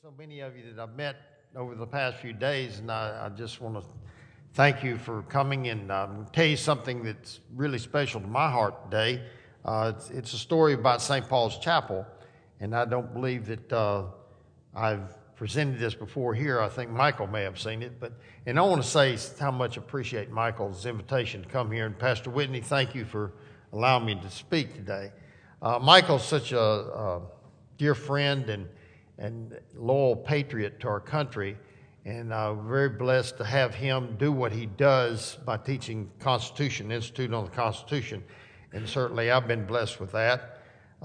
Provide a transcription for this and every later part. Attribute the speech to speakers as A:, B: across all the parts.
A: So many of you that I've met over the past few days, and I just want to thank you for coming and tell you something that's really special to my heart today. It's a story about St. Paul's Chapel, and I don't believe that I've presented this before here. I think Michael may have seen it, and I want to say how much I appreciate Michael's invitation to come here. And Pastor Whitney, thank you for allowing me to speak today. Michael's such a dear friend and loyal patriot to our country, and very blessed to have him do what he does by teaching Constitution, Institute on the Constitution, and certainly I've been blessed with that.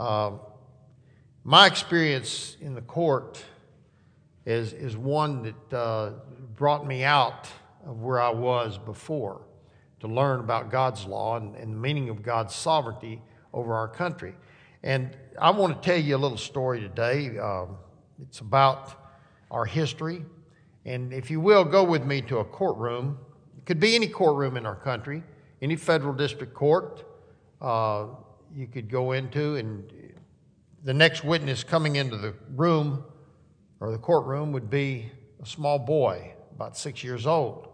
A: My experience in the court is one that brought me out of where I was before to learn about God's law and the meaning of God's sovereignty over our country. And I want to tell you a little story today. It's about our history. And if you will, go with me to a courtroom. It could be any courtroom in our country, any federal district court you could go into, and the next witness coming into the room or the courtroom would be a small boy, about 6 years old.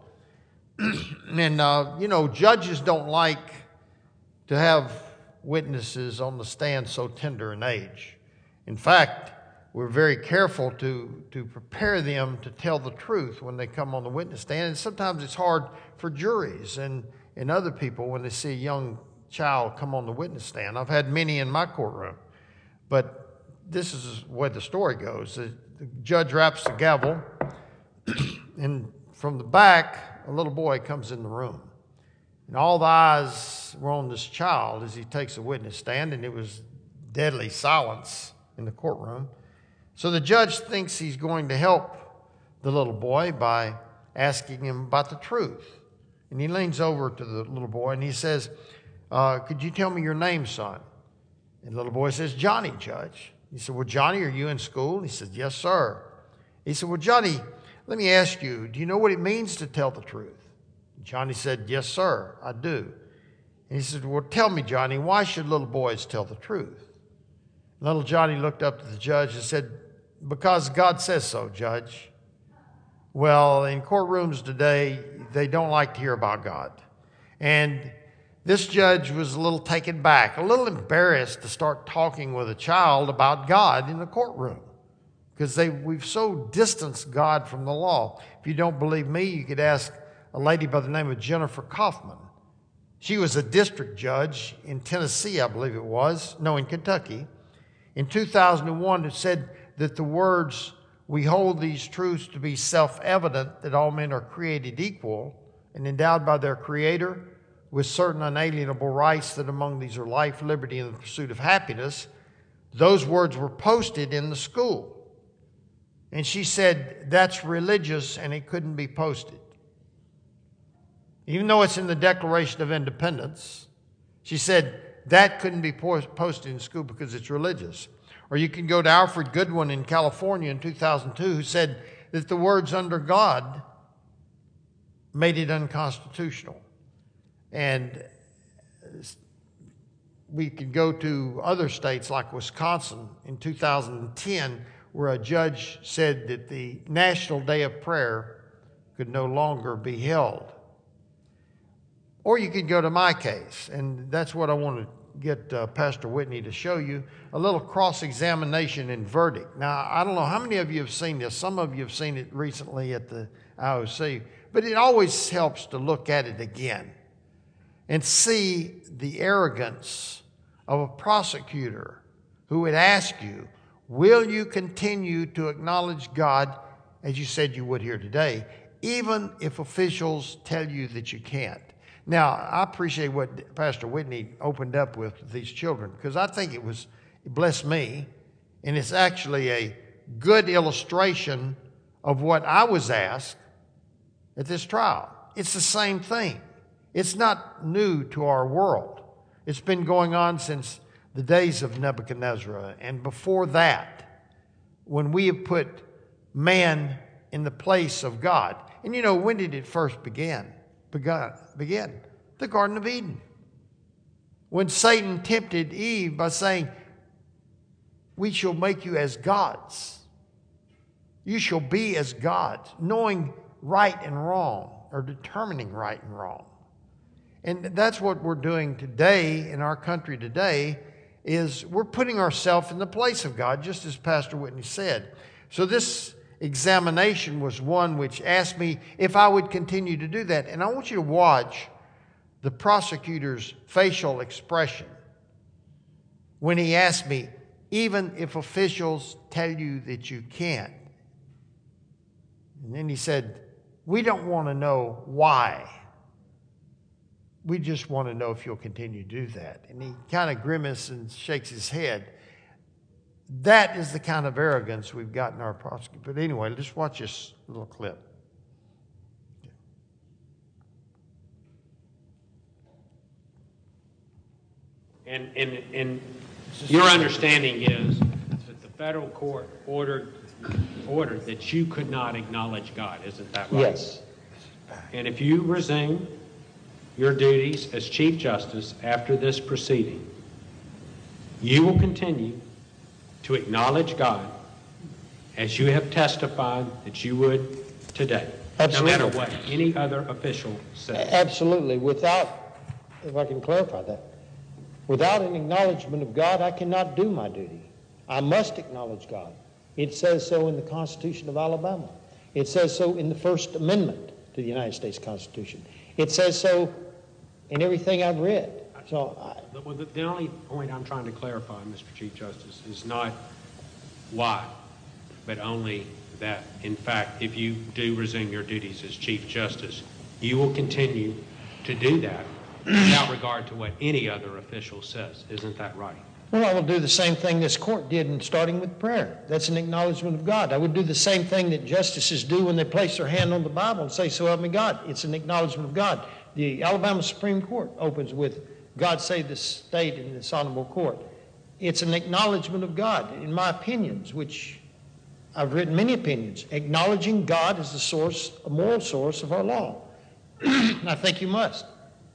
A: And, judges don't like to have witnesses on the stand so tender in age. In fact, we're very careful to prepare them to tell the truth when they come on the witness stand. And sometimes it's hard for juries and other people when they see a young child come on the witness stand. I've had many in my courtroom. But this is where the story goes. The judge raps the gavel, and from the back, a little boy comes in the room. And all the eyes were on this child as he takes a witness stand, and it was deadly silence in the courtroom. So the judge thinks he's going to help the little boy by asking him about the truth. And he leans over to the little boy and he says, could you tell me your name, son? And the little boy says, Johnny, Judge. He said, well, Johnny, are you in school? He said, yes, sir. He said, well, Johnny, let me ask you, do you know what it means to tell the truth? Johnny said, yes, sir, I do. And he said, well, tell me, Johnny, why should little boys tell the truth? Little Johnny looked up to the judge and said, because God says so, Judge. Well, in courtrooms today, they don't like to hear about God. And this judge was a little taken back, a little embarrassed to start talking with a child about God in the courtroom, because we've so distanced God from the law. If you don't believe me, you could ask a lady by the name of Jennifer Kaufman. She was a district judge in Tennessee, I believe it was. No, in Kentucky. In 2001, it said that the words, we hold these truths to be self-evident that all men are created equal and endowed by their Creator with certain unalienable rights, that among these are life, liberty, and the pursuit of happiness. Those words were posted in the school. And she said, that's religious and it couldn't be posted. Even though it's in the Declaration of Independence, she said that couldn't be posted in school because it's religious. Or you can go to Alfred Goodwin in California in 2002, who said that the words under God made it unconstitutional. And we could go to other states like Wisconsin in 2010, where a judge said that the National Day of Prayer could no longer be held. Or you could go to my case, and that's what I want to get Pastor Whitney to show you, a little cross-examination and verdict. Now, I don't know how many of you have seen this. Some of you have seen it recently at the IOC, but it always helps to look at it again and see the arrogance of a prosecutor who would ask you, will you continue to acknowledge God as you said you would here today, even if officials tell you that you can't? Now, I appreciate what Pastor Whitney opened up with these children, because I think it blessed me, and it's actually a good illustration of what I was asked at this trial. It's the same thing. It's not new to our world. It's been going on since the days of Nebuchadnezzar, and before that, when we have put man in the place of God. And when did it first begin? The Garden of Eden. When Satan tempted Eve by saying, we shall make you as gods. You shall be as gods, knowing right and wrong, or determining right and wrong. And that's what we're doing today in our country today, is we're putting ourselves in the place of God, just as Pastor Whitney said. So this examination was one which asked me if I would continue to do that. And I want you to watch the prosecutor's facial expression when he asked me, even if officials tell you that you can't. And then he said, we don't want to know why. We just want to know if you'll continue to do that. And he kind of grimaces and shakes his head. That is the kind of arrogance we've got in our prosecutor. But anyway, let's watch this little clip.
B: And your understanding is that the federal court ordered that you could not acknowledge God, isn't that right?
C: Yes.
B: And if you resume your duties as Chief Justice after this proceeding, you will continue to acknowledge God as you have testified that you would today.
C: Absolutely.
B: No matter what any other official says.
C: Absolutely. Without, if I can clarify that, without an acknowledgement of God, I cannot do my duty. I must acknowledge God. It says so in the Constitution of Alabama. It says so in the First Amendment to the United States Constitution. It says so in everything I've read.
B: The only point I'm trying to clarify, Mr. Chief Justice, is not why, but only that, in fact, if you do resume your duties as Chief Justice, you will continue to do that without regard to what any other official says. Isn't that right?
C: Well, I will do the same thing this court did, in starting with prayer. That's an acknowledgement of God. I would do the same thing that justices do when they place their hand on the Bible and say, so help me God. It's an acknowledgement of God. The Alabama Supreme Court opens with, God save the state in this honorable court. It's an acknowledgement of God in my opinions, which I've written many opinions, acknowledging God as the source, a moral source of our law. I think you must.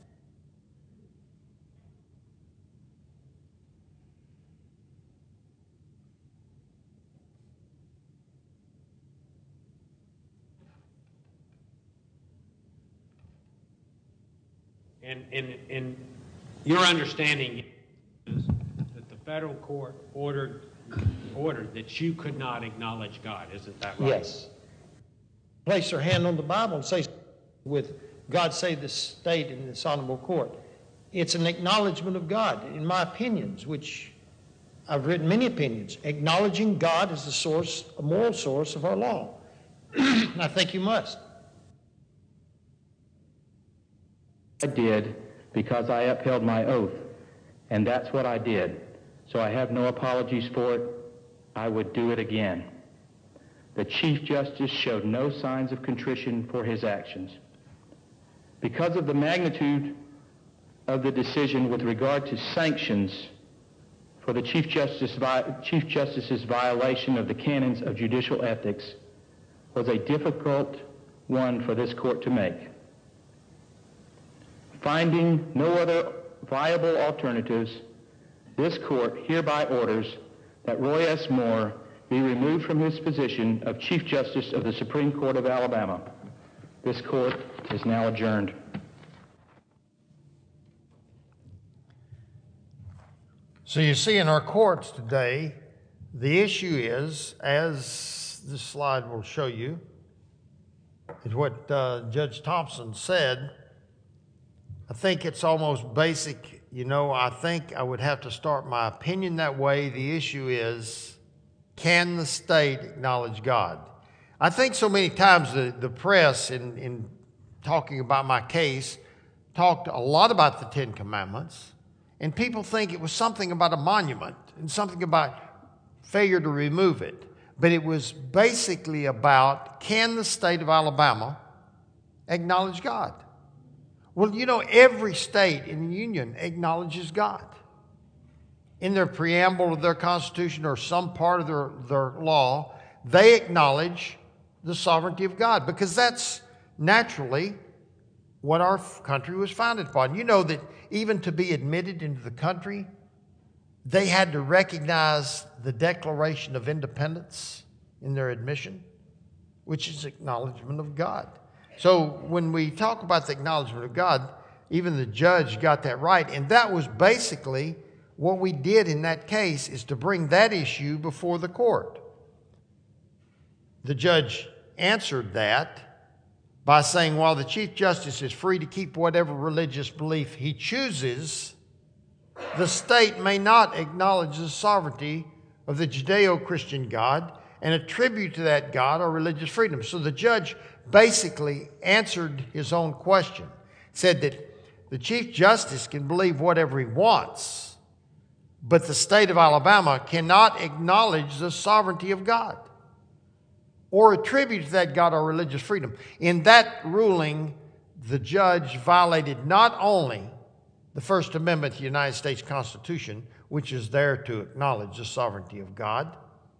B: And your understanding is that the federal court ordered that you could not acknowledge God. Isn't that right?
C: Yes. Place their hand on the Bible and say, with God save the state in this honorable court. It's an acknowledgement of God in my opinions, which I've written many opinions, acknowledging God as the source, a moral source of our law. I think you must.
D: I did because I upheld my oath, and that's what I did. So I have no apologies for it. I would do it again. The Chief Justice showed no signs of contrition for his actions. Because of the magnitude of the decision with regard to sanctions for the Chief Justice's violation of the canons of judicial ethics was a difficult one for this court to make. Finding no other viable alternatives, this court hereby orders that Roy S. Moore be removed from his position of Chief Justice of the Supreme Court of Alabama. This court is now adjourned.
A: So you see in our courts today, the issue is, as this slide will show you, is what Judge Thompson said. I think it's almost basic. I think I would have to start my opinion that way. The issue is, can the state acknowledge God? I think so many times the press, in talking about my case, talked a lot about the Ten Commandments, and people think it was something about a monument and something about failure to remove it. But it was basically about, can the state of Alabama acknowledge God? Well, every state in the Union acknowledges God. In their preamble of their Constitution or some part of their law, they acknowledge the sovereignty of God, because that's naturally what our country was founded upon. You know that even to be admitted into the country, they had to recognize the Declaration of Independence in their admission. which is acknowledgement of God. So when we talk about the acknowledgement of God, even the judge got that right. And that was basically what we did in that case, is to bring that issue before the court. The judge answered that by saying, while the Chief Justice is free to keep whatever religious belief he chooses, the state may not acknowledge the sovereignty of the Judeo-Christian God and attribute to that God our religious freedom. So the judge basically answered his own question, said that the Chief Justice can believe whatever he wants, but the state of Alabama cannot acknowledge the sovereignty of God or attribute to that God our religious freedom. In that ruling, the judge violated not only the First Amendment to the United States Constitution, which is there to acknowledge the sovereignty of God,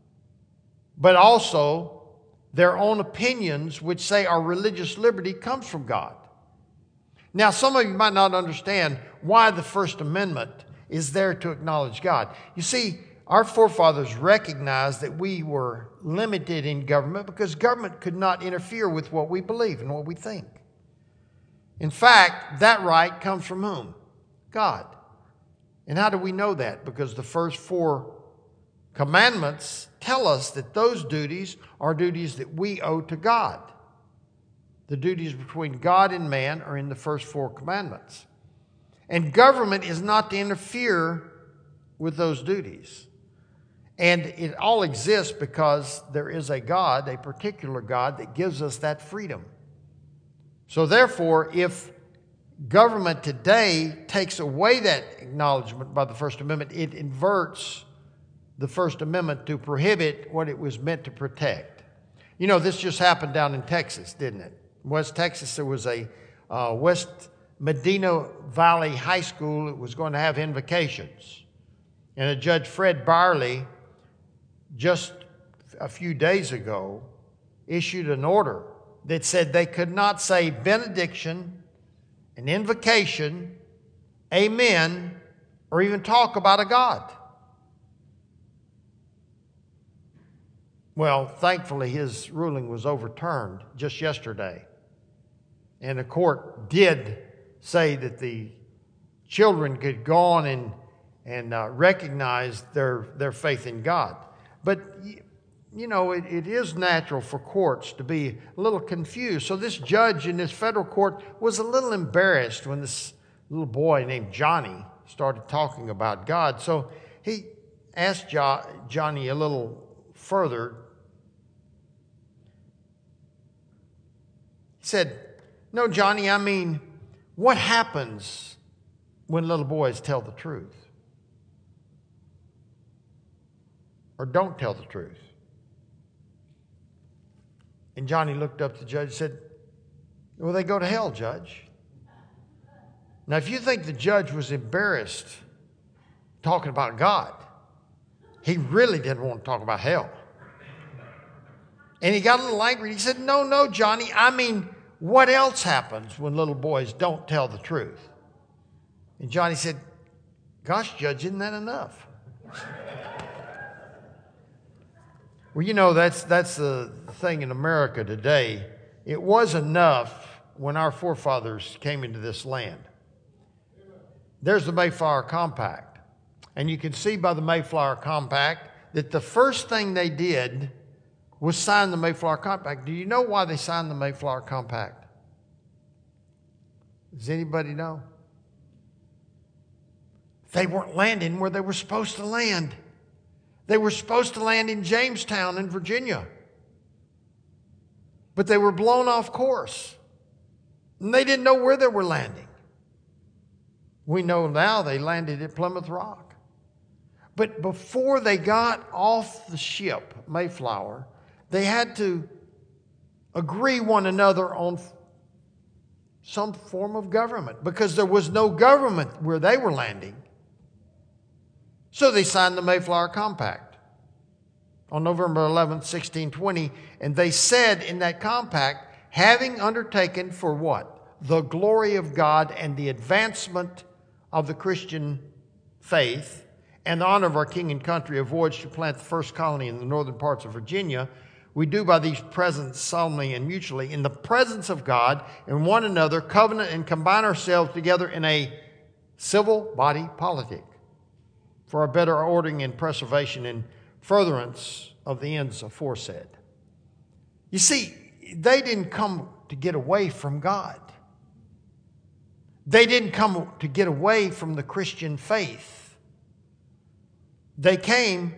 A: but also their own opinions, which say our religious liberty comes from God. Now, some of you might not understand why the First Amendment is there to acknowledge God. You see, our forefathers recognized that we were limited in government because government could not interfere with what we believe and what we think. In fact, that right comes from whom? God. And how do we know that? Because the first 4 commandments tell us that those duties are duties that we owe to God. The duties between God and man are in the first 4 commandments. And government is not to interfere with those duties. And it all exists because there is a God, a particular God, that gives us that freedom. So therefore, if government today takes away that acknowledgement by the First Amendment, it inverts the First Amendment to prohibit what it was meant to protect. You know, this just happened down in Texas, didn't it? West Texas, there was a West Medina Valley High School that was going to have invocations. And a Judge Fred Byerly, just a few days ago, issued an order that said they could not say benediction, an invocation, amen, or even talk about a God. Well, thankfully, his ruling was overturned just yesterday. And the court did say that the children could go on and recognize their faith in God. But, you know, it is natural for courts to be a little confused. So this judge in this federal court was a little embarrassed when this little boy named Johnny started talking about God. So he asked Johnny a little further. He said, "No, Johnny, I mean, what happens when little boys tell the truth? Or don't tell the truth?" And Johnny looked up to the judge and said, "Well, they go to hell, Judge." Now, if you think the judge was embarrassed talking about God, he really didn't want to talk about hell. And he got a little angry. He said, No, Johnny, I mean, what else happens when little boys don't tell the truth?" And Johnny said, "Gosh, Judge, isn't that enough?" Well, you know, that's the thing in America today. It was enough when our forefathers came into this land. There's the Mayflower Compact. And you can see by the Mayflower Compact that the first thing they did was sign the Mayflower Compact. Do you know why they signed the Mayflower Compact? Does anybody know? They weren't landing where they were supposed to land. They were supposed to land in Jamestown in Virginia. But they were blown off course. And they didn't know where they were landing. We know now they landed at Plymouth Rock. But before they got off the ship, Mayflower, they had to agree one another on some form of government because there was no government where they were landing. So they signed the Mayflower Compact on November 11th, 1620, and they said in that compact, having undertaken for what? The glory of God and the advancement of the Christian faith and the honor of our king and country, a voyage to plant the first colony in the northern parts of Virginia, we do by these presents solemnly and mutually in the presence of God and one another, covenant and combine ourselves together in a civil body politic for a better ordering and preservation and furtherance of the ends aforesaid. You see, they didn't come to get away from God. They didn't come to get away from the Christian faith. They came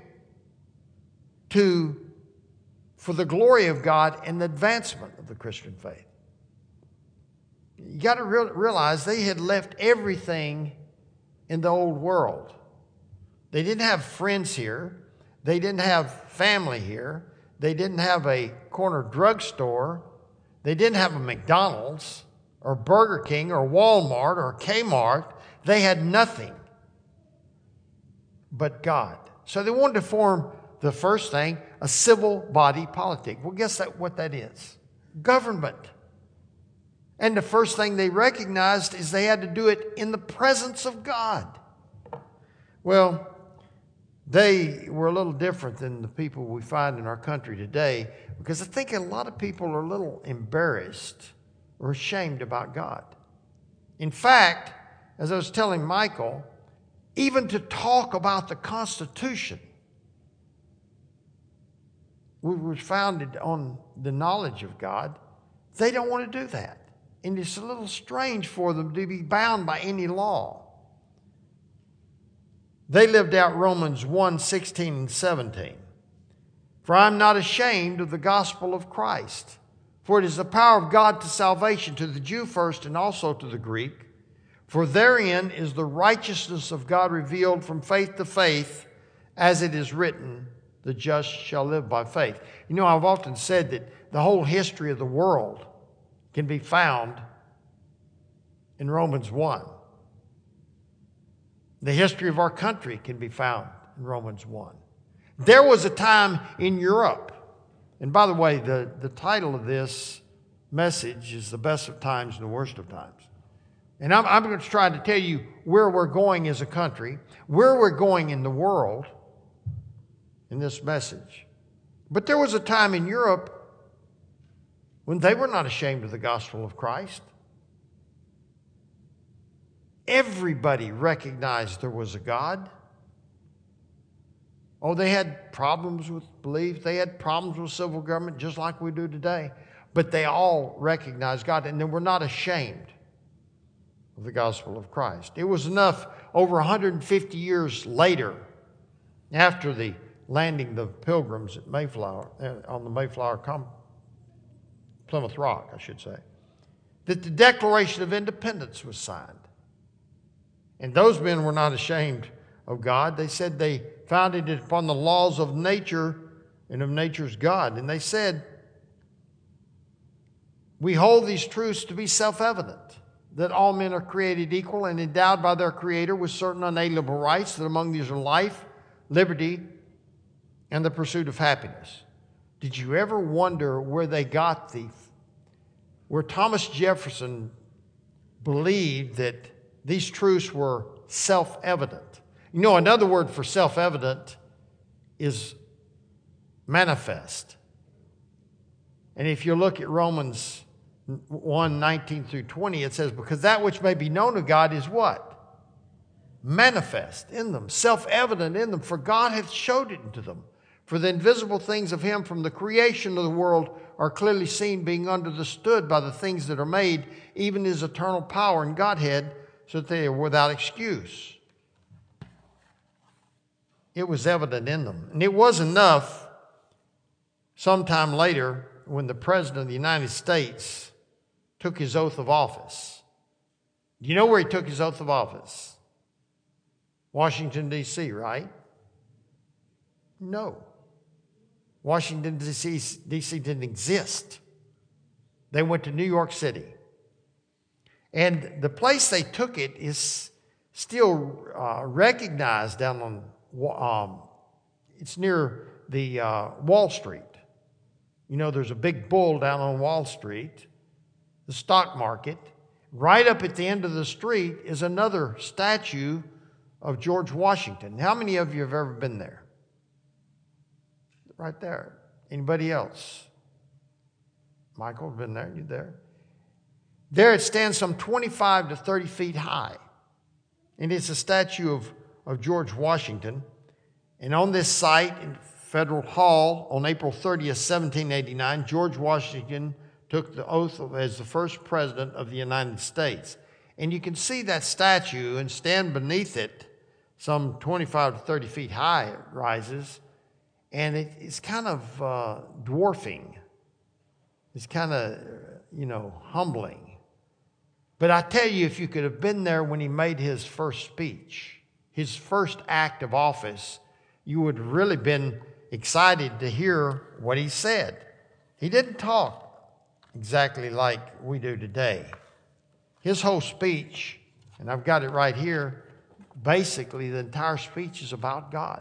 A: for the glory of God and the advancement of the Christian faith. You got to realize they had left everything in the old world. They didn't have friends here. They didn't have family here. They didn't have a corner drugstore. They didn't have a McDonald's or Burger King or Walmart or Kmart. They had nothing but God. So they wanted to form the first thing, a civil body politic. Well, guess what that is? Government. And the first thing they recognized is they had to do it in the presence of God. Well, they were a little different than the people we find in our country today, because I think a lot of people are a little embarrassed or ashamed about God. In fact, as I was telling Michael, even to talk about the Constitution, which was founded on the knowledge of God, they don't want to do that. And it's a little strange for them to be bound by any law. They lived out Romans 1:16 and 17. For I am not ashamed of the gospel of Christ, for it is the power of God to salvation to the Jew first and also to the Greek. For therein is the righteousness of God revealed from faith to faith, as it is written, the just shall live by faith. You know, I've often said that the whole history of the world can be found in Romans 1. The history of our country can be found in Romans 1. There was a time in Europe, and by the way, the title of this message is The Best of Times and the Worst of Times. And I'm going to try to tell you where we're going as a country, where we're going in the world in this message. But there was a time in Europe when they were not ashamed of the gospel of Christ. Everybody recognized there was a God. Oh, they had problems with belief. They had problems with civil government, just like we do today. But they all recognized God, and they were not ashamed of the gospel of Christ. It was enough over 150 years later, after the landing the Pilgrims at Mayflower, on the Mayflower Plymouth Rock, I should say, that the Declaration of Independence was signed. And those men were not ashamed of God. They said they founded it upon the laws of nature and of nature's God. And they said, we hold these truths to be self-evident, that all men are created equal and endowed by their Creator with certain unalienable rights, that among these are life, liberty, and the pursuit of happiness. Did you ever wonder where they got where Thomas Jefferson believed that these truths were self-evident? You know, another word for self-evident is manifest. And if you look at Romans 1:19 through 20, it says, because that which may be known of God is what? Manifest in them, self-evident in them, for God hath showed it unto them. For the invisible things of him from the creation of the world are clearly seen, being understood by the things that are made, even his eternal power and Godhead, so that they are without excuse. It was evident in them. And it was enough sometime later when the President of the United States took his oath of office. Do you know where he took his oath of office? Washington, D.C., right? No. Washington, D.C. didn't exist. They went to New York City. And the place they took it is still recognized down on, it's near the Wall Street. You know, there's a big bull down on Wall Street, the stock market. Right up at the end of the street is another statue of George Washington. How many of you have ever been there? Right there. Anybody else? Michael, been there? You there? There it stands some 25 to 30 feet high. And it's a statue of George Washington. And on this site in Federal Hall on April 30th, 1789, George Washington took the oath as the first president of the United States. And you can see that statue and stand beneath it, some 25 to 30 feet high it rises, and it's kind of dwarfing. It's kind of, humbling. But I tell you, if you could have been there when he made his first speech, his first act of office, you would have really been excited to hear what he said. He didn't talk exactly like we do today. His whole speech, and I've got it right here, basically the entire speech is about God.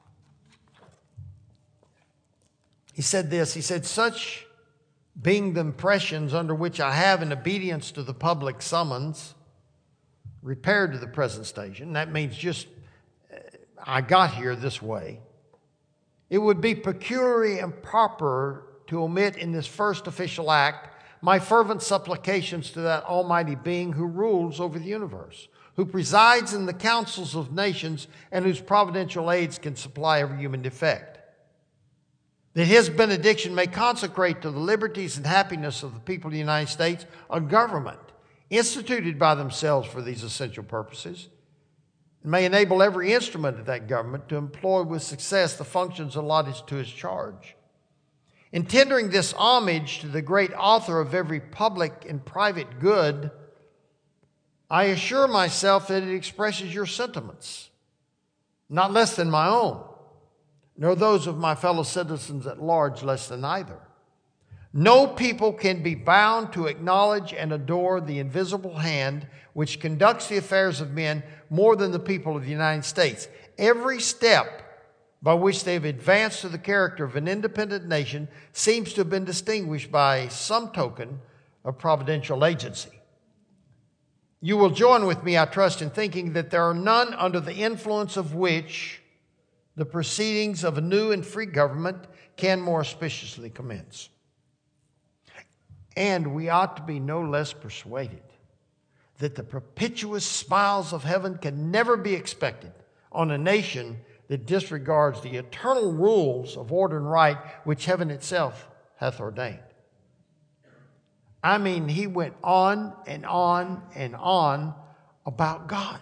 A: He said this, he said, "Such being the impressions under which I have in obedience to the public summons, repaired to the present station," that means just I got here this way, "it would be peculiarly improper to omit in this first official act my fervent supplications to that Almighty Being who rules over the universe, who presides in the councils of nations, and whose providential aids can supply every human defect, that His benediction may consecrate to the liberties and happiness of the people of the United States a government instituted by themselves for these essential purposes, and may enable every instrument of that government to employ with success the functions allotted to its charge. In tendering this homage to the great author of every public and private good, I assure myself that it expresses your sentiments, not less than my own, nor those of my fellow citizens at large less than either. No people can be bound to acknowledge and adore the invisible hand which conducts the affairs of men more than the people of the United States. Every step by which they have advanced to the character of an independent nation seems to have been distinguished by some token of providential agency. You will join with me, I trust, in thinking that there are none under the influence of which the proceedings of a new and free government can more auspiciously commence. And we ought to be no less persuaded that the propitious smiles of heaven can never be expected on a nation that disregards the eternal rules of order and right which heaven itself hath ordained. I mean, he went on and on and on about God.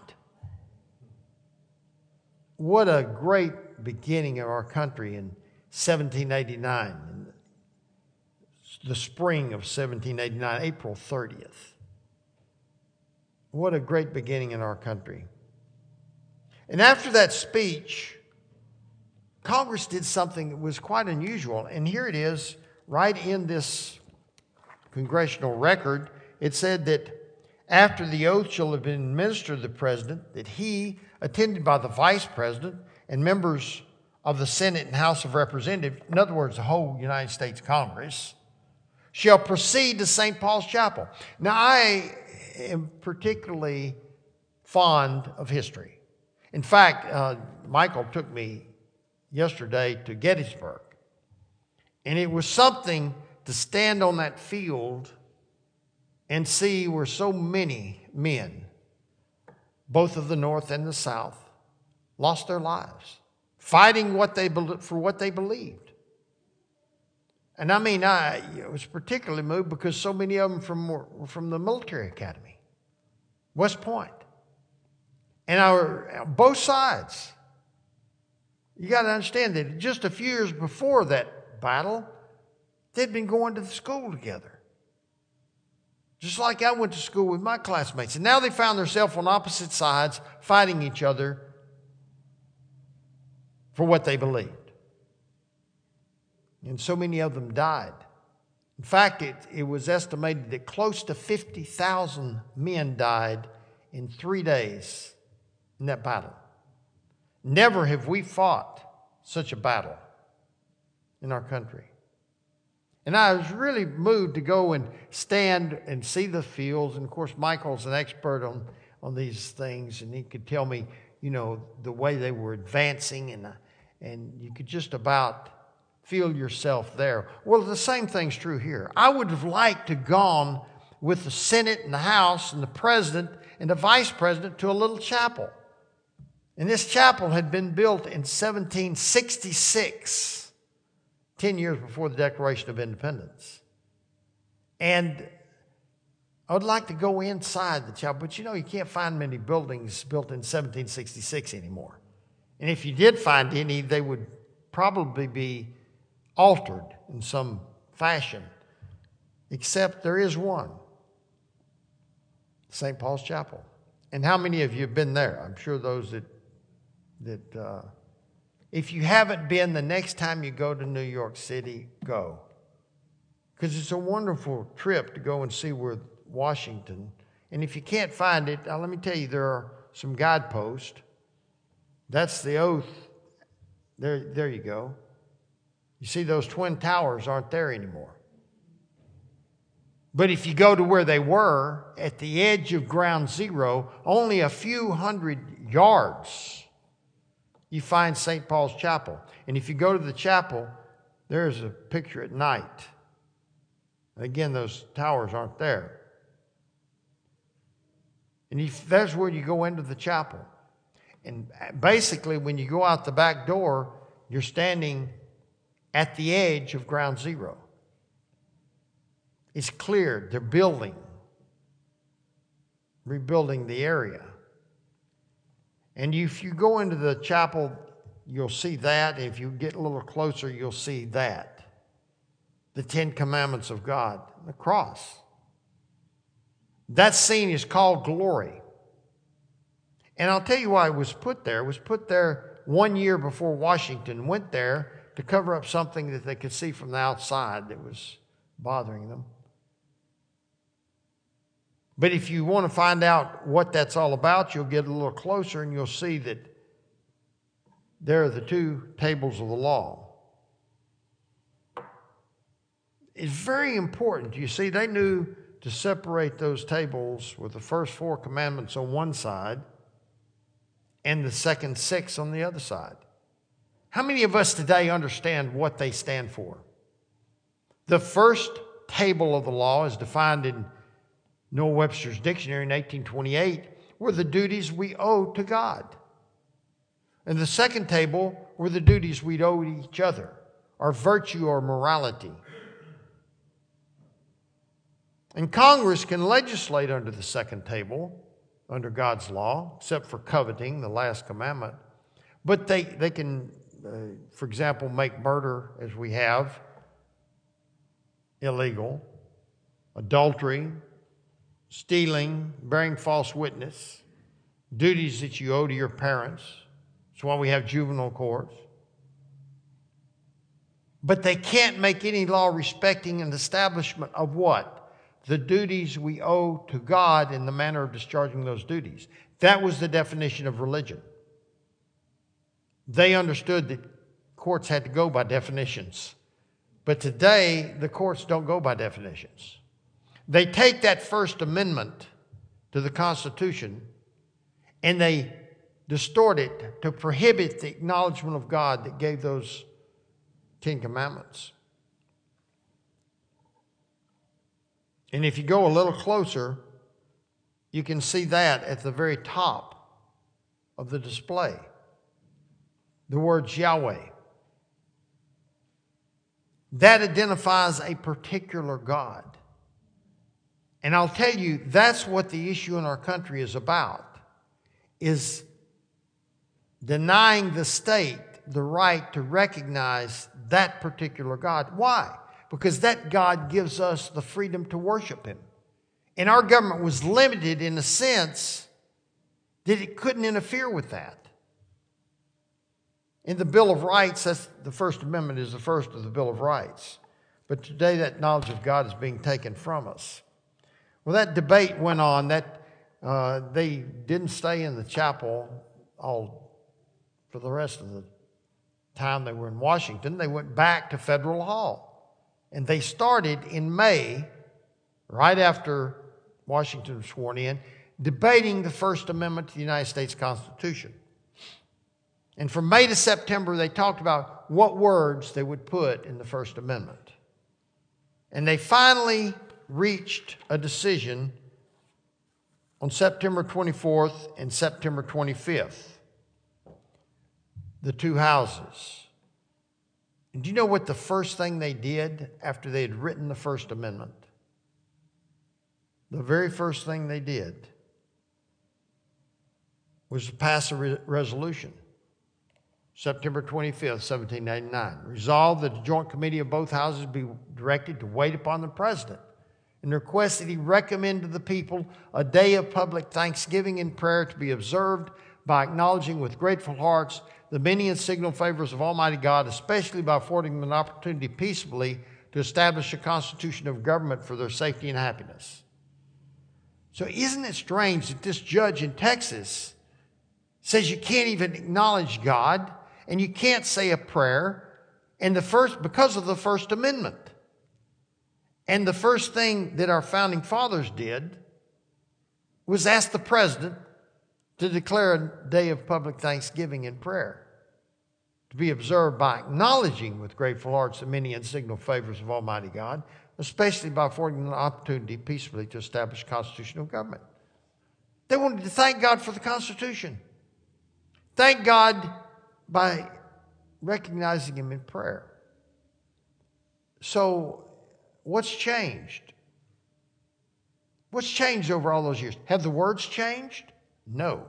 A: What a great beginning of our country in 1789, the spring of 1789, April 30th. What a great beginning in our country. And after that speech, Congress did something that was quite unusual. And here it is, right in this congressional record. It said that after the oath shall have been administered to the President, that he, attended by the Vice President and members of the Senate and House of Representatives, in other words, the whole United States Congress, shall proceed to St. Paul's Chapel. Now, I am particularly fond of history. In fact, Michael took me yesterday to Gettysburg, and it was something to stand on that field and see where so many men, both of the North and the South, lost their lives fighting for what they believed. And I mean, I was particularly moved because so many of them were from the military academy, West Point. And both sides. You got to understand that just a few years before that battle, they'd been going to the school together. Just like I went to school with my classmates. And now they found themselves on opposite sides fighting each other for what they believed. And so many of them died. In fact, it was estimated that close to 50,000 men died in 3 days in that battle. Never have we fought such a battle in our country. And I was really moved to go and stand and see the fields. And of course, Michael's an expert on these things, and he could tell me, the way they were advancing, and you could just about feel yourself there. Well, the same thing's true here. I would have liked to gone with the Senate and the House and the President and the Vice President to a little chapel. And this chapel had been built in 1766, 10 years before the Declaration of Independence. And I would like to go inside the chapel, but you can't find many buildings built in 1766 anymore. And if you did find any, they would probably be altered in some fashion, except there is one, St. Paul's Chapel. And how many of you have been there? I'm sure those that if you haven't been, the next time you go to New York City, go. Because it's a wonderful trip to go and see where Washington. And if you can't find it, let me tell you, there are some guideposts. That's the oath. There you go. You see, those twin towers aren't there anymore. But if you go to where they were, at the edge of ground zero, only a few hundred yards, you find St. Paul's Chapel. And if you go to the chapel, there's a picture at night. Again, those towers aren't there. And that's where you go into the chapel. And basically, when you go out the back door, you're standing at the edge of ground zero. It's cleared. They're rebuilding the area. And if you go into the chapel, you'll see that. If you get a little closer, you'll see that. The 10 Commandments of God, the cross. That scene is called glory. And I'll tell you why it was put there. It was put there 1 year before Washington went there to cover up something that they could see from the outside that was bothering them. But if you want to find out what that's all about, you'll get a little closer and you'll see that there are the 2 tables of the law. It's very important. You see, they knew to separate those tables with the first 4 commandments on one side and the second 6 on the other side. How many of us today understand what they stand for? The first table of the law is defined in Noah Webster's dictionary in 1828, were the duties we owe to God. And the second table were the duties we owe to each other, our virtue or morality. And Congress can legislate under the second table, under God's law, except for coveting, the last commandment. But they can, for example, make murder, as we have, illegal, adultery, stealing, bearing false witness, duties that you owe to your parents. That's why we have juvenile courts. But they can't make any law respecting an establishment of what? The duties we owe to God and the manner of discharging those duties. That was the definition of religion. They understood that courts had to go by definitions. But today, the courts don't go by definitions. They take that First Amendment to the Constitution and they distort it to prohibit the acknowledgement of God that gave those 10 Commandments. And if you go a little closer, you can see that at the very top of the display. The words Yahweh. That identifies a particular God. And I'll tell you, that's what the issue in our country is about, is denying the state the right to recognize that particular God. Why? Because that God gives us the freedom to worship Him. And our government was limited in a sense that it couldn't interfere with that. In the Bill of Rights, that's the First Amendment is the first of the Bill of Rights. But today that knowledge of God is being taken from us. Well, that debate went on. They didn't stay in the chapel for the rest of the time they were in Washington. They went back to Federal Hall. And they started in May, right after Washington was sworn in, debating the First Amendment to the United States Constitution. And from May to September, they talked about what words they would put in the First Amendment. And they finally reached a decision on September 24th and September 25th, the two houses. And do you know what the first thing they did after they had written the First Amendment? The very first thing they did was to pass a resolution. September 25th, 1789. Resolved that the joint committee of both houses be directed to wait upon the president and request that he recommend to the people a day of public thanksgiving and prayer to be observed by acknowledging with grateful hearts the many and signal favors of Almighty God, especially by affording them an opportunity peaceably to establish a constitution of government for their safety and happiness. So isn't it strange that this judge in Texas says you can't even acknowledge God and you can't say a prayer because of the First Amendment. And the first thing that our founding fathers did was ask the president to declare a day of public thanksgiving and prayer to be observed by acknowledging with grateful hearts the many and signal favors of Almighty God, especially by affording an opportunity peacefully to establish constitutional government. They wanted to thank God for the Constitution. Thank God by recognizing Him in prayer. So, what's changed? What's changed over all those years? Have the words changed? No.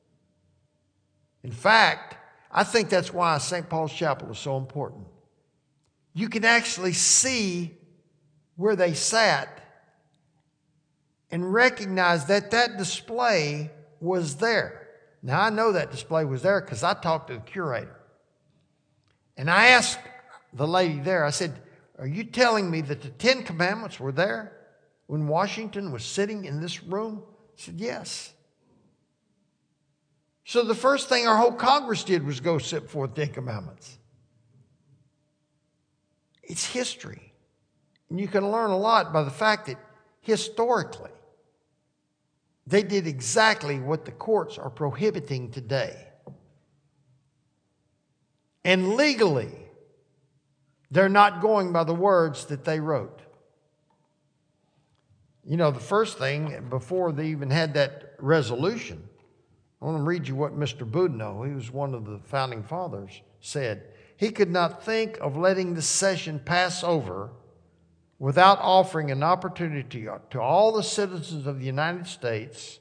A: In fact, I think that's why St. Paul's Chapel is so important. You can actually see where they sat and recognize that that display was there. Now, I know that display was there because I talked to the curator. And I asked the lady there, I said, are you telling me that the Ten Commandments were there when Washington was sitting in this room? She said, yes. So the first thing our whole Congress did was go sit before the Ten Commandments. It's history. And you can learn a lot by the fact that historically, they did exactly what the courts are prohibiting today. And legally, they're not going by the words that they wrote. You know, the first thing, before they even had that resolution, I want to read you what Mr. Boudinot, he was one of the founding fathers, said. He could not think of letting the session pass over without offering an opportunity to all the citizens of the United States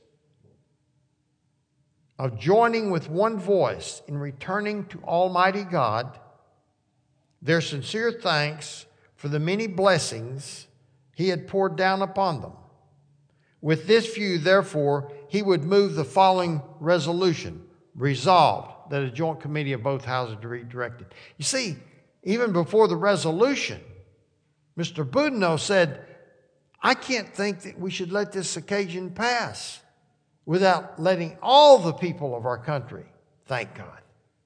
A: of joining with one voice in returning to Almighty God their sincere thanks for the many blessings He had poured down upon them. With this view, therefore, he would move the following resolution: resolved that a joint committee of both houses be directed. You see, even before the resolution, Mr. Boudinot said, I can't think that we should let this occasion pass without letting all the people of our country thank God.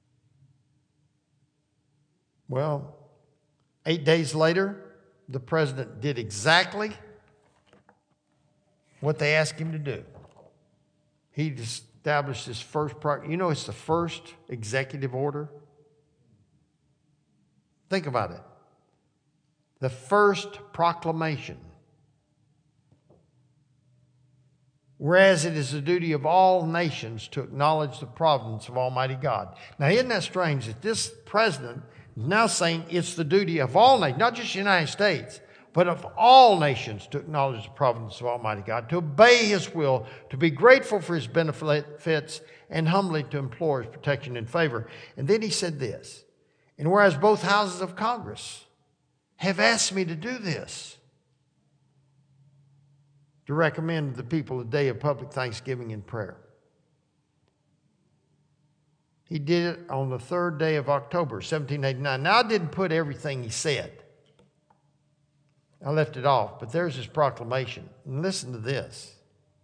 A: Well, 8 days later, the president did exactly what they asked him to do. He established his first, it's the first executive order. Think about it. The first proclamation. Whereas it is the duty of all nations to acknowledge the providence of Almighty God. Now, isn't that strange that this president is now saying it's the duty of all nations, not just the United States, but of all nations to acknowledge the providence of Almighty God, to obey His will, to be grateful for His benefits, and humbly to implore His protection and favor. And then he said this, and whereas both houses of Congress have asked me to do this, to recommend to the people a day of public thanksgiving and prayer. He did it on the 3rd day of October, 1789. Now, I didn't put everything he said. I left it off, but there's his proclamation. And listen to this.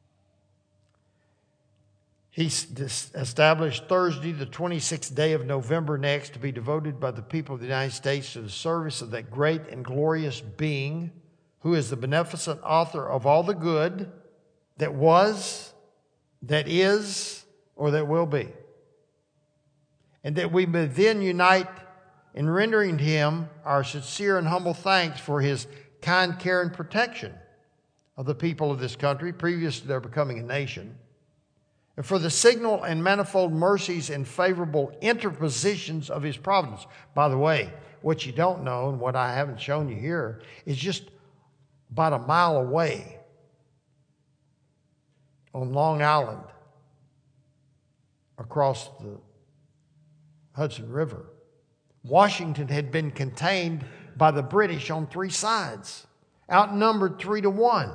A: He established Thursday, the 26th day of November next, to be devoted by the people of the United States to the service of that great and glorious being who is the beneficent author of all the good that was, that is, or that will be. and that we may then unite in rendering to him our sincere and humble thanks for his kind care and protection of the people of this country previous to their becoming a nation, and for the signal and manifold mercies and favorable interpositions of his providence. By the way, what you don't know and what I haven't shown you here is just about a mile away on Long Island across the Hudson River, Washington had been contained by the British on three sides, outnumbered 3-1.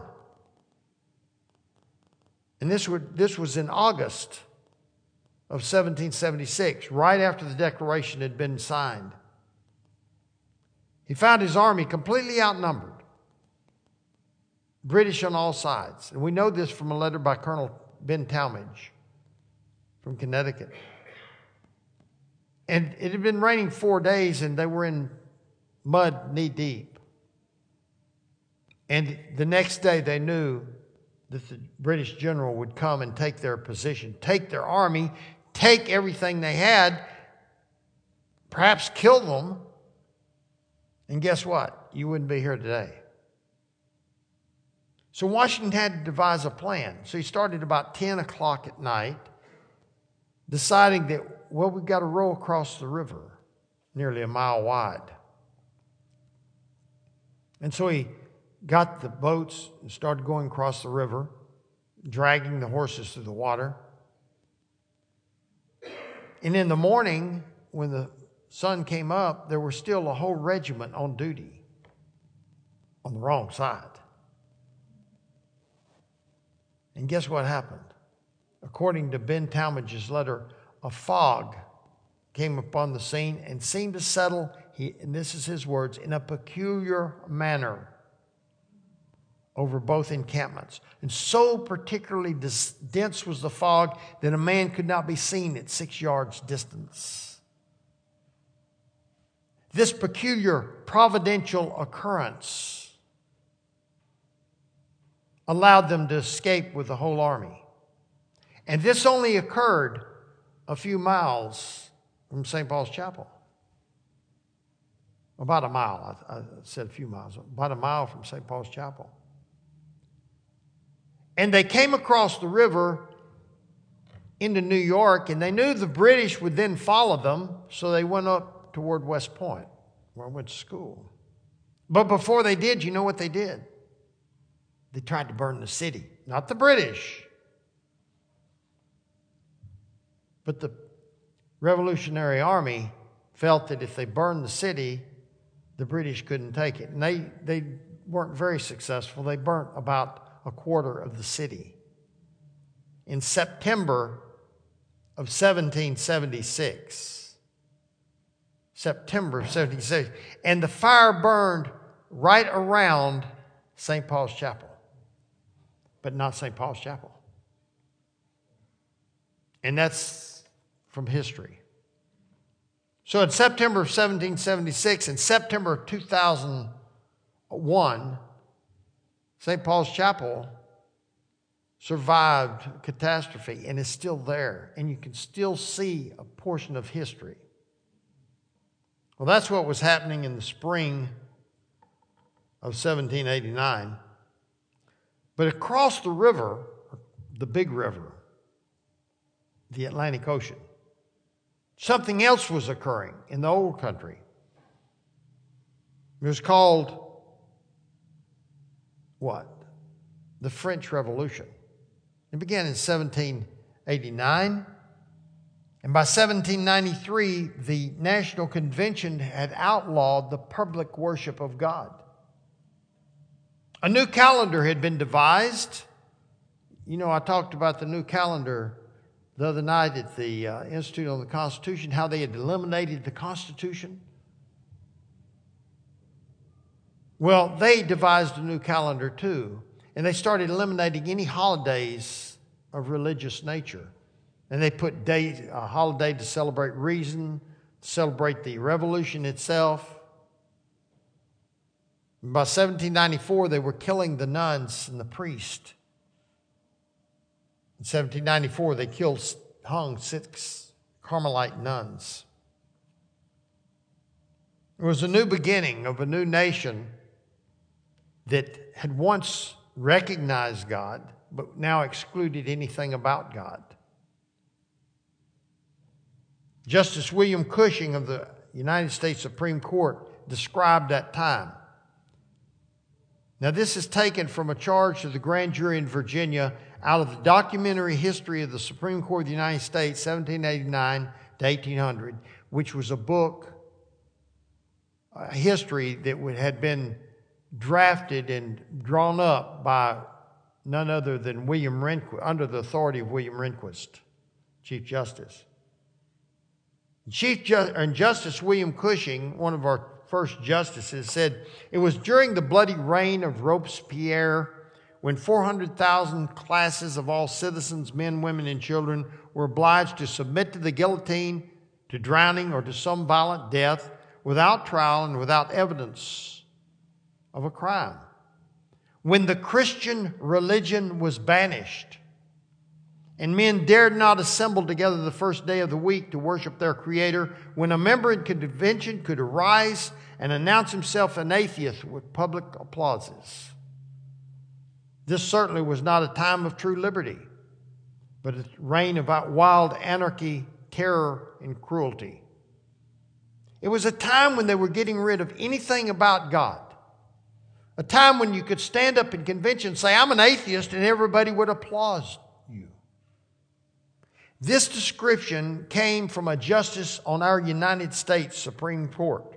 A: And this was in August of 1776, right after the Declaration had been signed. He found his army completely outnumbered, British on all sides. And we know this from a letter by Colonel Ben Talmadge from Connecticut. And it had been raining 4 days, and they were in mud knee deep. And the next day they knew that the British general would come and take their position, take their army, take everything they had, perhaps kill them. And guess what? You wouldn't be here today. So Washington had to devise a plan. So he started about 10 o'clock at night, deciding that, well, we've got to row across the river, nearly a mile wide. And so he got the boats and started going across the river, dragging the horses through the water. And in the morning, when the sun came up, there was still a whole regiment on duty on the wrong side. And guess what happened? According to Ben Talmadge's letter, a fog came upon the scene and seemed to settle, and this is his words, in a peculiar manner over both encampments. And so particularly dense was the fog that a man could not be seen at 6 yards distance. This peculiar providential occurrence allowed them to escape with the whole army. And this only occurred a few miles from St. Paul's Chapel. About a mile. I said a few miles. About a mile from St. Paul's Chapel. And they came across the river into New York, and they knew the British would then follow them, so they went up toward West Point, where I went to school. But before they did, you know what they did? They tried to burn the city. Not the British, but the Revolutionary Army felt that if they burned the city, the British couldn't take it. And they weren't very successful. They burnt about a quarter of the city. In September of 1776. September of 1776. And the fire burned right around St. Paul's Chapel. But not St. Paul's Chapel. And that's from history. So in September of 1776 and September of 2001, St. Paul's Chapel survived catastrophe and is still there. And you can still see a portion of history. Well, that's what was happening in the spring of 1789. But across the river, the big river, the Atlantic Ocean, something else was occurring in the old country. It was called what? The French Revolution. It began in 1789. And by 1793, the National Convention had outlawed the public worship of God. A new calendar had been devised. You know, I talked about the new calendar the other night at the Institute on the Constitution, how they had eliminated the Constitution. Well, they devised a new calendar too, and they started eliminating any holidays of religious nature. And they put a holiday to celebrate reason, to celebrate the revolution itself. By 1794, they were killing the nuns and the priests. In 1794, they hung 6 Carmelite nuns. It was a new beginning of a new nation that had once recognized God, but now excluded anything about God. Justice William Cushing of the United States Supreme Court described that time. Now, this is taken from a charge to the grand jury in Virginia out of the documentary history of the Supreme Court of the United States, 1789 to 1800, which was a book, a history that had been drafted and drawn up by none other than William Rehnquist, under the authority of William Rehnquist, Chief Justice. Justice William Cushing, one of our first justices, said, "It was during the bloody reign of Robespierre when 400,000 classes of all citizens, men, women, and children, were obliged to submit to the guillotine, to drowning, or to some violent death without trial and without evidence of a crime. When the Christian religion was banished, and men dared not assemble together the first day of the week to worship their Creator, when a member in convention could arise and announce himself an atheist with public applauses. This certainly was not a time of true liberty, but a reign of wild anarchy, terror, and cruelty. It was a time when they were getting rid of anything about God. A time when you could stand up in convention and say, 'I'm an atheist,' and everybody would applaud you." This description came from a justice on our United States Supreme Court.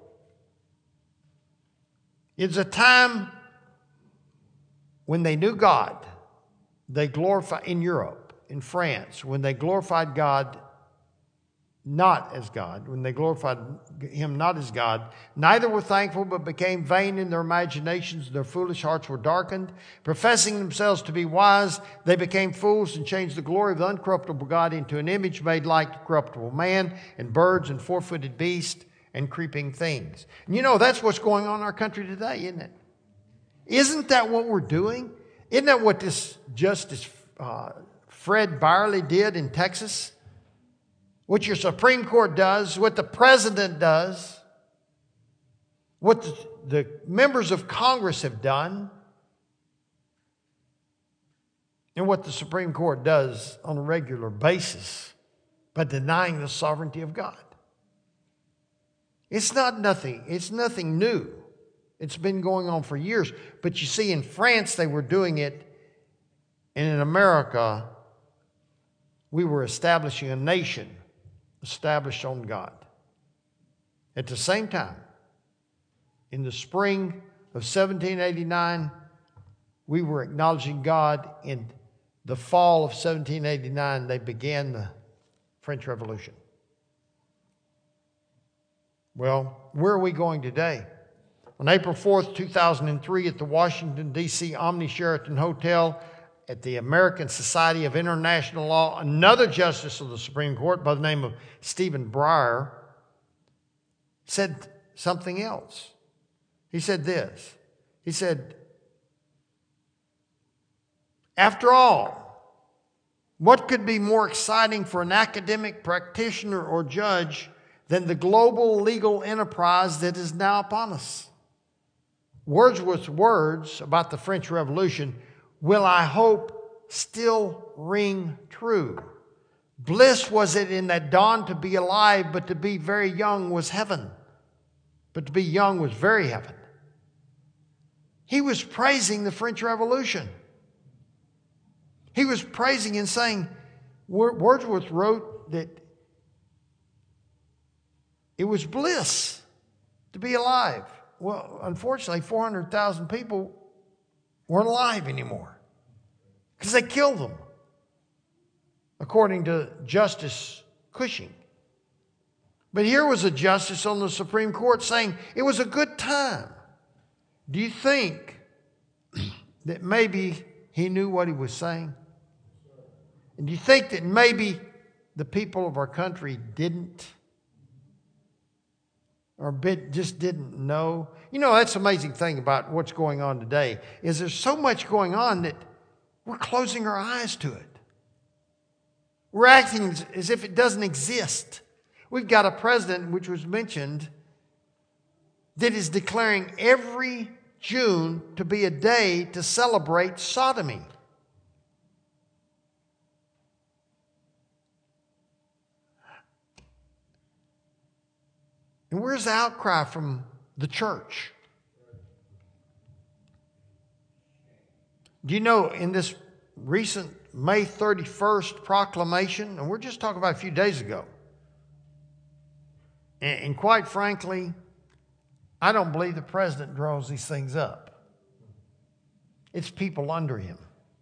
A: It's a time when they knew God. They glorified, in Europe, in France, when they glorified God not as God, when they glorified Him not as God, neither were thankful but became vain in their imaginations, their foolish hearts were darkened. Professing themselves to be wise, they became fools and changed the glory of the uncorruptible God into an image made like corruptible man and birds and four-footed beasts and creeping things. And you know, that's what's going on in our country today, isn't it? Isn't that what we're doing? Isn't that what this Justice Fred Byerly did in Texas? What your Supreme Court does, what the President does, what the members of Congress have done, and what the Supreme Court does on a regular basis by denying the sovereignty of God. It's nothing new. It's been going on for years. But you see, in France, they were doing it, and in America, we were establishing a nation established on God. At the same time, in the spring of 1789, we were acknowledging God. In the fall of 1789, they began the French Revolution. Well, where are we going today? On April 4th, 2003, at the Washington, D.C. Omni Sheraton Hotel, at the American Society of International Law, another justice of the Supreme Court by the name of Stephen Breyer said something else. He said this. He said, "After all, what could be more exciting for an academic practitioner or judge than the global legal enterprise that is now upon us?" Wordsworth's words about the French Revolution will, I hope, still ring true. Bliss was it in that dawn to be alive, but to be very young was heaven. But to be young was very heaven. He was praising the French Revolution. He was praising and saying, Wordsworth wrote that it was bliss to be alive. Well, unfortunately, 400,000 people weren't alive anymore because they killed them, according to Justice Cushing. But here was a justice on the Supreme Court saying it was a good time. Do you think that maybe he knew what he was saying? And do you think that maybe the people of our country didn't? Or just didn't know? You know, that's the amazing thing about what's going on today, is there's so much going on that we're closing our eyes to it. We're acting as if it doesn't exist. We've got a president, which was mentioned, that is declaring every June to be a day to celebrate sodomy. And where's the outcry from the church? Do you know in this recent May 31st proclamation, and we're just talking about a few days ago, and quite frankly, I don't believe the president draws these things up. It's people under him.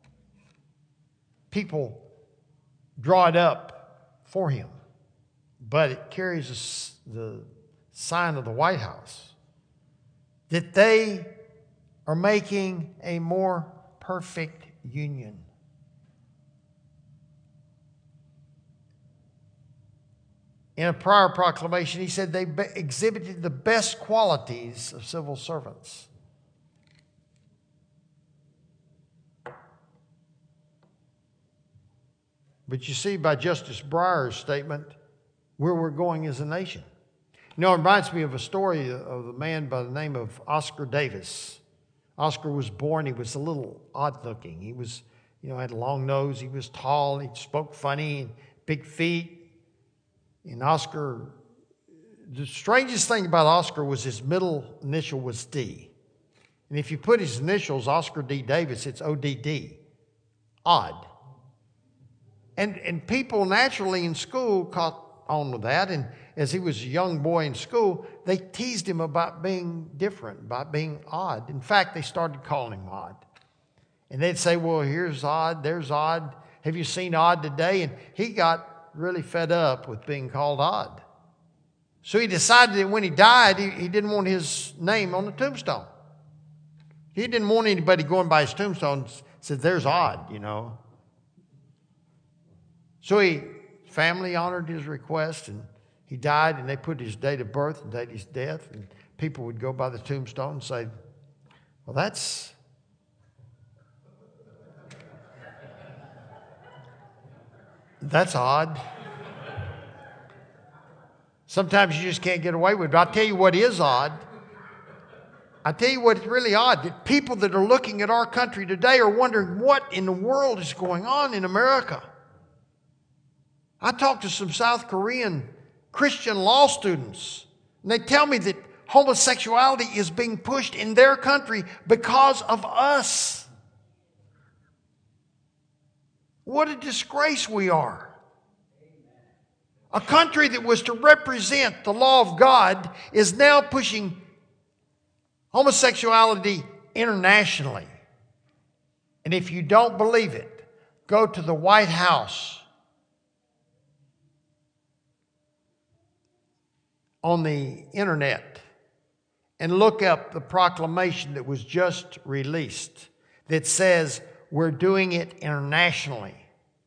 A: People draw it up for him, but it carries the sign of the White House that they are making a more perfect union. In a prior proclamation, he said they exhibited the best qualities of civil servants. But you see by Justice Breyer's statement where we're going as a nation. You know, it reminds me of a story of a man by the name of Oscar Davis. Oscar was born, he was a little odd looking. He was, had a long nose, he was tall, he spoke funny, big feet. And Oscar, the strangest thing about Oscar was his middle initial was D. And if you put his initials, Oscar D. Davis, it's ODD. Odd. And people naturally in school caught on with that. And as he was a young boy in school, they teased him about being different, about being odd. In fact, they started calling him odd. And they'd say, well, here's odd, there's odd. Have you seen odd today? And he got really fed up with being called odd. So he decided that when he died, he didn't want his name on the tombstone. He didn't want anybody going by his tombstone and said, there's odd, So family honored his request, and he died, and they put his date of birth and date of his death, and people would go by the tombstone and say, well, that's odd. Sometimes you just can't get away with it. But I'll tell you what is odd. I'll tell you what's really odd. That people that are looking at our country today are wondering what in the world is going on in America. I talked to some South Korean Christian law students, and they tell me that homosexuality is being pushed in their country because of us. What a disgrace we are. A country that was to represent the law of God is now pushing homosexuality internationally. And if you don't believe it, go to the White House on the internet and look up the proclamation that was just released that says we're doing it internationally.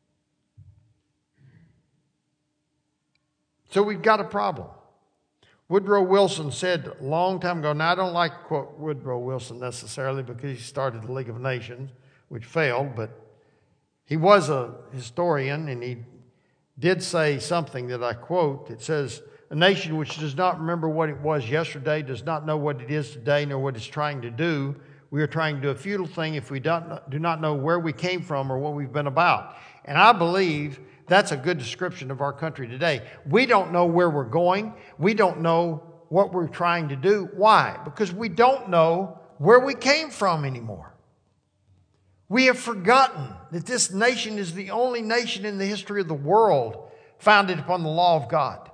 A: So we've got a problem. Woodrow Wilson said a long time ago, now I don't like to quote Woodrow Wilson necessarily because he started the League of Nations, which failed, but he was a historian, and he did say something that I quote. It says, a nation which does not remember what it was yesterday does not know what it is today nor what it's trying to do. We are trying to do a futile thing if we do not know where we came from or what we've been about. And I believe that's a good description of our country today. We don't know where we're going. We don't know what we're trying to do. Why? Because we don't know where we came from anymore. We have forgotten that this nation is the only nation in the history of the world founded upon the law of God.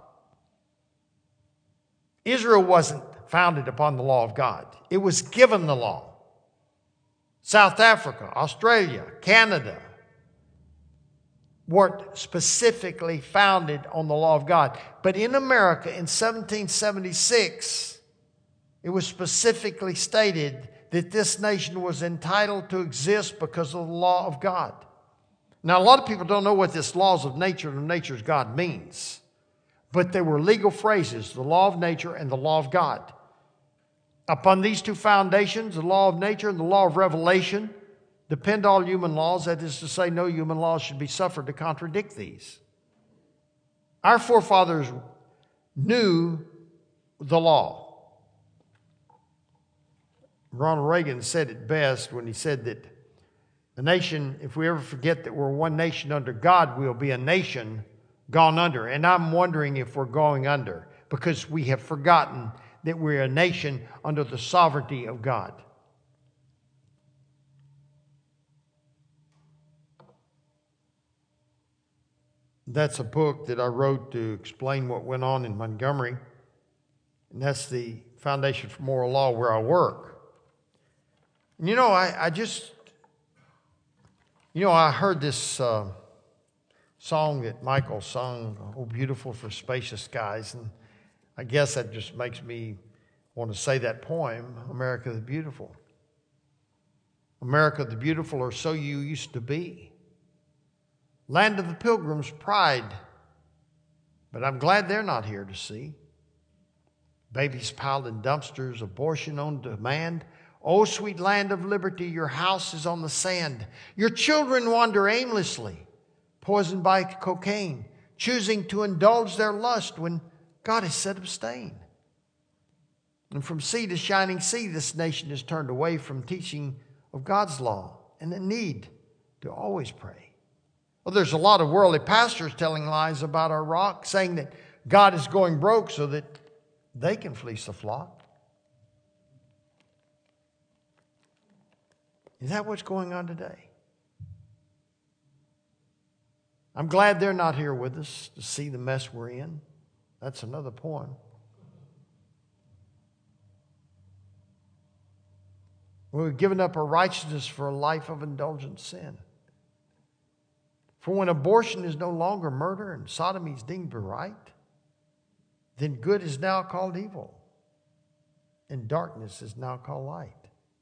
A: Israel wasn't founded upon the law of God. It was given the law. South Africa, Australia, Canada weren't specifically founded on the law of God. But in America in 1776, it was specifically stated that this nation was entitled to exist because of the law of God. Now, a lot of people don't know what this laws of nature and nature's God means. But they were legal phrases, the law of nature and the law of God. Upon these two foundations, the law of nature and the law of revelation, depend all human laws. That is to say, no human laws should be suffered to contradict these. Our forefathers knew the law. Ronald Reagan said it best when he said that a nation, if we ever forget that we're one nation under God, we'll be a nation gone under. And I'm wondering if we're going under because we have forgotten that we're a nation under the sovereignty of God. That's a book that I wrote to explain what went on in Montgomery. And that's the Foundation for Moral Law where I work. And I heard this song that Michael sung, "Oh, Beautiful for Spacious Skies." And I guess that just makes me want to say that poem, America the Beautiful. America the Beautiful, or so you used to be. Land of the Pilgrim's pride, but I'm glad they're not here to see. Babies piled in dumpsters, abortion on demand. Oh, sweet land of liberty, your house is on the sand. Your children wander aimlessly, poisoned by cocaine, choosing to indulge their lust when God has said abstain. And from sea to shining sea, this nation is turned away from teaching of God's law and the need to always pray. Well, there's a lot of worldly pastors telling lies about our rock, saying that God is going broke so that they can fleece the flock. Is that what's going on today? I'm glad they're not here with us to see the mess we're in. That's another poem. We've given up our righteousness for a life of indulgent sin. For when abortion is no longer murder and sodomy is deemed right, then good is now called evil, and darkness is now called light.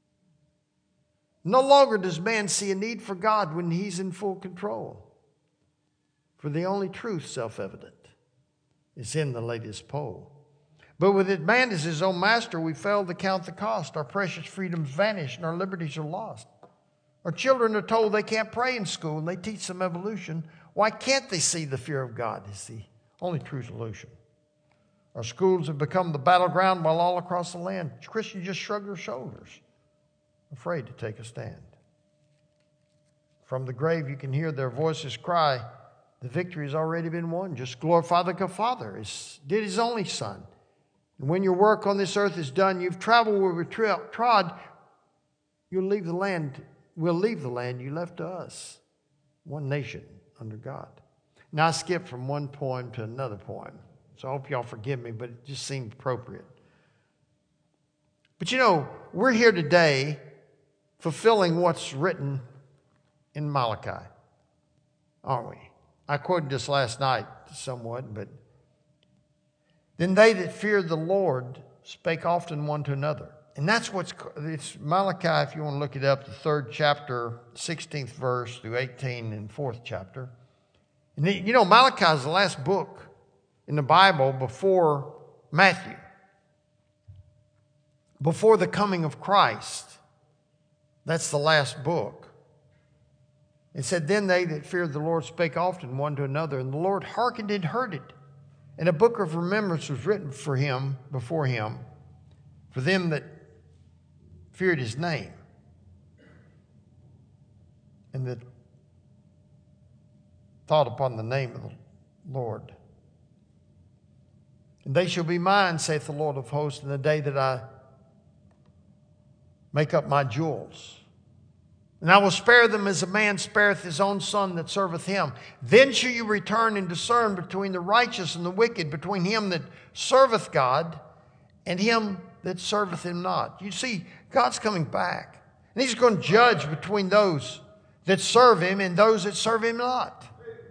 A: No longer does man see a need for God when he's in full control. For the only truth, self-evident, is in the latest poll. But with it, man as his own master, we fail to count the cost. Our precious freedoms vanish and our liberties are lost. Our children are told they can't pray in school and they teach them evolution. Why can't they see the fear of God is the only true solution? Our schools have become the battleground while all across the land, Christians just shrug their shoulders, afraid to take a stand. From the grave you can hear their voices cry, the victory has already been won. Just glorify the Father, did his only Son. And when your work on this earth is done, you've traveled where we trod, you'll leave the land. We'll leave the land you left to us, one nation under God. Now I skipped from one poem to another poem, so I hope y'all forgive me, but it just seemed appropriate. But we're here today fulfilling what's written in Malachi, aren't we? I quoted this last night somewhat, but then they that feared the Lord spake often one to another. And that's it's Malachi, if you want to look it up, the 3rd chapter, 16th verse through 18 and 4th chapter. And Malachi is the last book in the Bible before Matthew, before the coming of Christ. That's the last book. It said, then they that feared the Lord spake often one to another, and the Lord hearkened and heard it. And a book of remembrance was written for him, before him, for them that feared his name, and that thought upon the name of the Lord. And they shall be mine, saith the Lord of hosts, in the day that I make up my jewels. And I will spare them as a man spareth his own son that serveth him. Then shall you return and discern between the righteous and the wicked, between him that serveth God and him that serveth him not. You see, God's coming back. And he's going to judge between those that serve him and those that serve him not.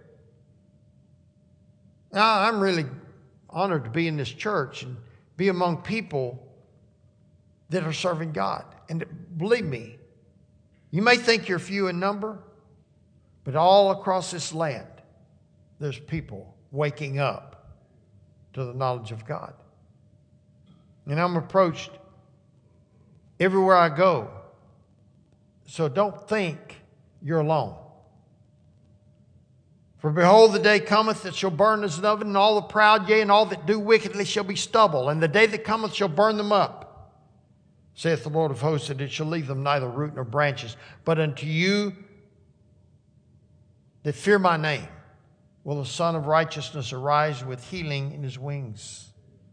A: Now, I'm really honored to be in this church and be among people that are serving God. And believe me, you may think you're few in number, but all across this land, there's people waking up to the knowledge of God. And I'm approached everywhere I go. So don't think you're alone. For behold, the day cometh that shall burn as an oven, and all the proud, yea, and all that do wickedly shall be stubble. And the day that cometh shall burn them up, saith the Lord of hosts, that it shall leave them neither root nor branches. But unto you that fear my name will the Son of Righteousness arise with healing in his wings.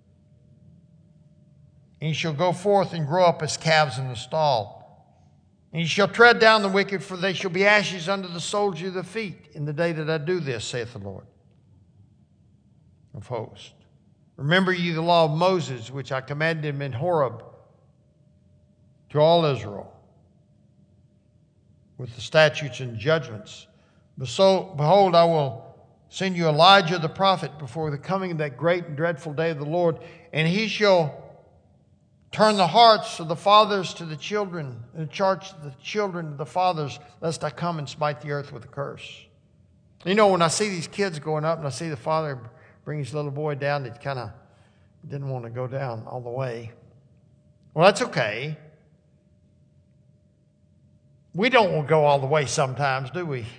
A: And he shall go forth and grow up as calves in the stall. And he shall tread down the wicked, for they shall be ashes under the soles of their feet in the day that I do this, saith the Lord of hosts. Remember ye the law of Moses, which I commanded him in Horeb to all Israel, with the statutes and judgments. Behold, I will send you Elijah the prophet before the coming of that great and dreadful day of the Lord, and he shall turn the hearts of the fathers to the children, and charge the children to the fathers, lest I come and smite the earth with a curse. You know, when I see these kids going up and I see the father bring his little boy down that kind of didn't want to go down all the way. Well, that's okay. We don't want to go all the way sometimes, do we?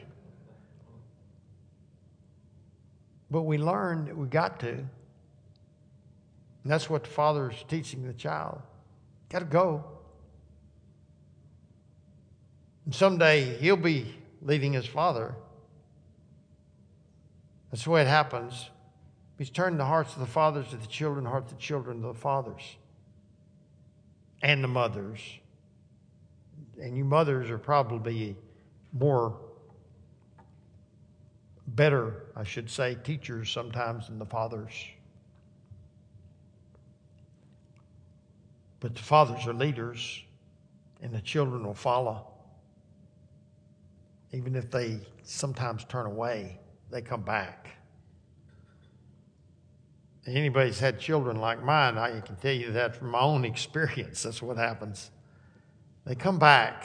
A: But we learn that we got to. And that's what the father is teaching the child. Got to go. And someday he'll be leading his father. That's the way it happens. He's turning the hearts of the fathers to the children, the hearts of the children to the fathers. And the mothers. And you mothers are probably better, I should say, teachers sometimes than the fathers. But the fathers are leaders, and the children will follow. Even if they sometimes turn away, they come back. And anybody's had children like mine, I can tell you that from my own experience. That's what happens. They come back.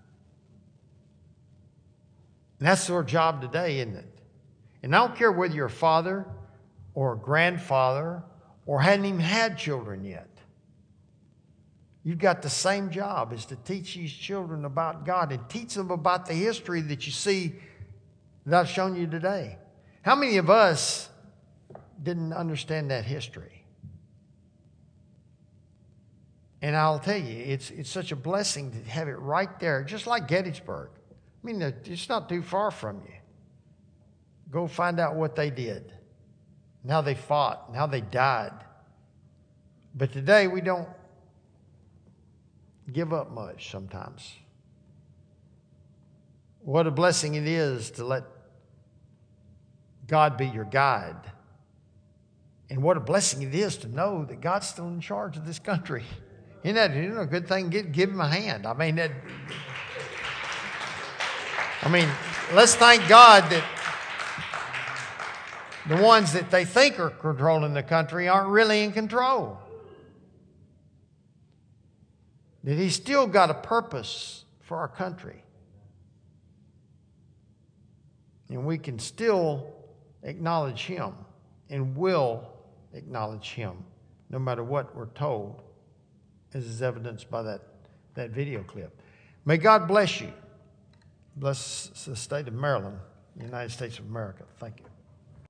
A: And that's their job today, isn't it? And I don't care whether you're a father or a grandfather or hadn't even had children yet. You've got the same job, is to teach these children about God and teach them about the history that you see that I've shown you today. How many of us didn't understand that history? And I'll tell you, it's such a blessing to have it right there, just like Gettysburg. I mean, it's not too far from you. Go find out what they did, and how they fought, and how they died. But today we don't give up much sometimes. What a blessing it is to let God be your guide. And what a blessing it is to know that God's still in charge of this country. Isn't that a good thing? Give him a hand. I mean, let's thank God that the ones that they think are controlling the country aren't really in control. That he's still got a purpose for our country. And we can still acknowledge him and will acknowledge him no matter what we're told, as is evidenced by that video clip. May God bless you. Bless the state of Maryland, the United States of America. Thank you.